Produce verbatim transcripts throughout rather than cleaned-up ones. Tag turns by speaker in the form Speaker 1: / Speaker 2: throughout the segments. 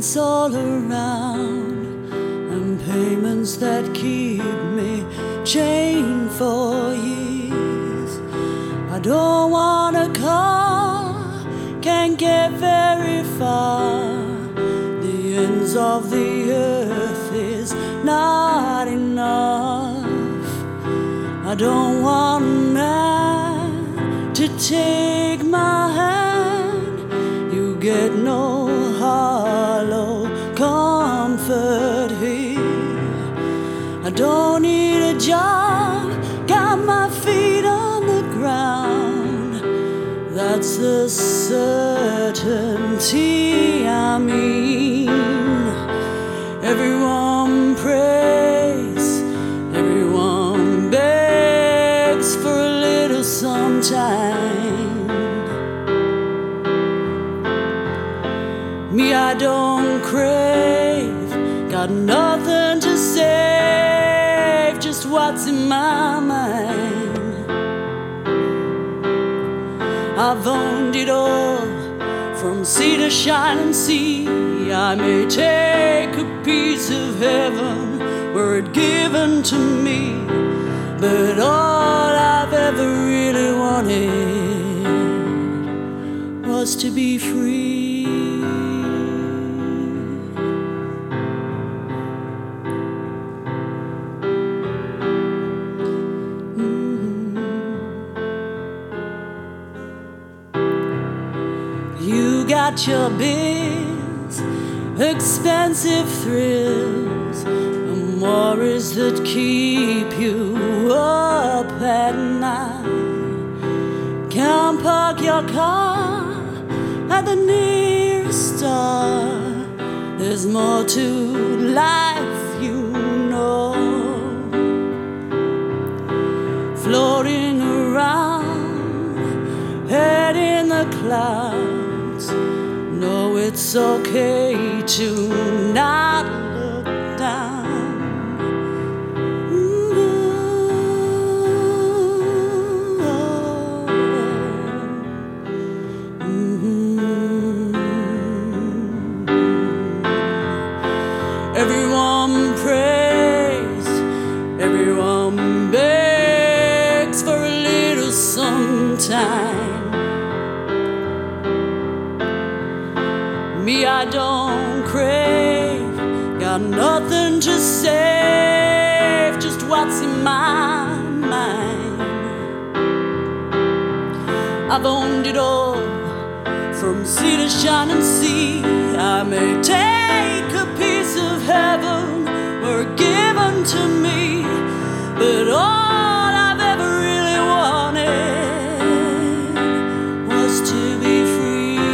Speaker 1: payments all around, and payments that keep me chained for years. I don't want a car, can't get very far. The ends of the earth is not enough. I don't want a man to take my hand. You get no hollow comfort here. I don't need a job, got my feet on the ground. That's the certainty I mean. Everyone prays, everyone begs for a little sometime. Me, I don't crave, got nothing to save, just what's in my mind. I've owned it all, from sea to shining sea. I may take a piece of heaven were it given to me, but all I've ever really wanted was to be free. You got your biz, expensive thrills, and worries that keep you up at night. Can't park your car at the nearest star. There's more to life, you know. Floating around, head in the clouds. No, it's okay to not look down. Ooh, oh, mm-hmm. Everyone prays, everyone begs for a little sometime. Me, I don't crave, got nothing to save, just what's in my mind. I've owned it all, from sea to shining sea. I may take a piece of heaven were given to me, but all I've ever really wanted was to be free.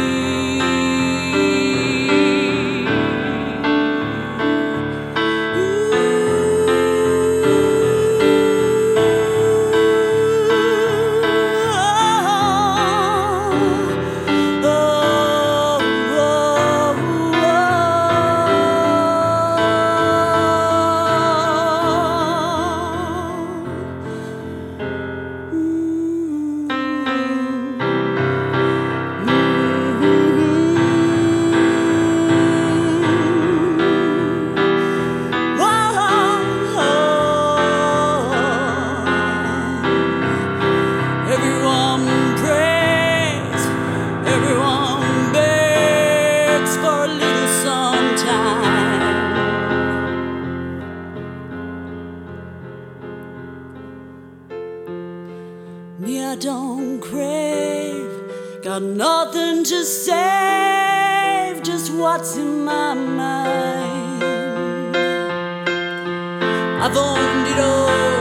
Speaker 1: Me, I don't crave, got nothing to save, just what's in my mind. I've owned it all,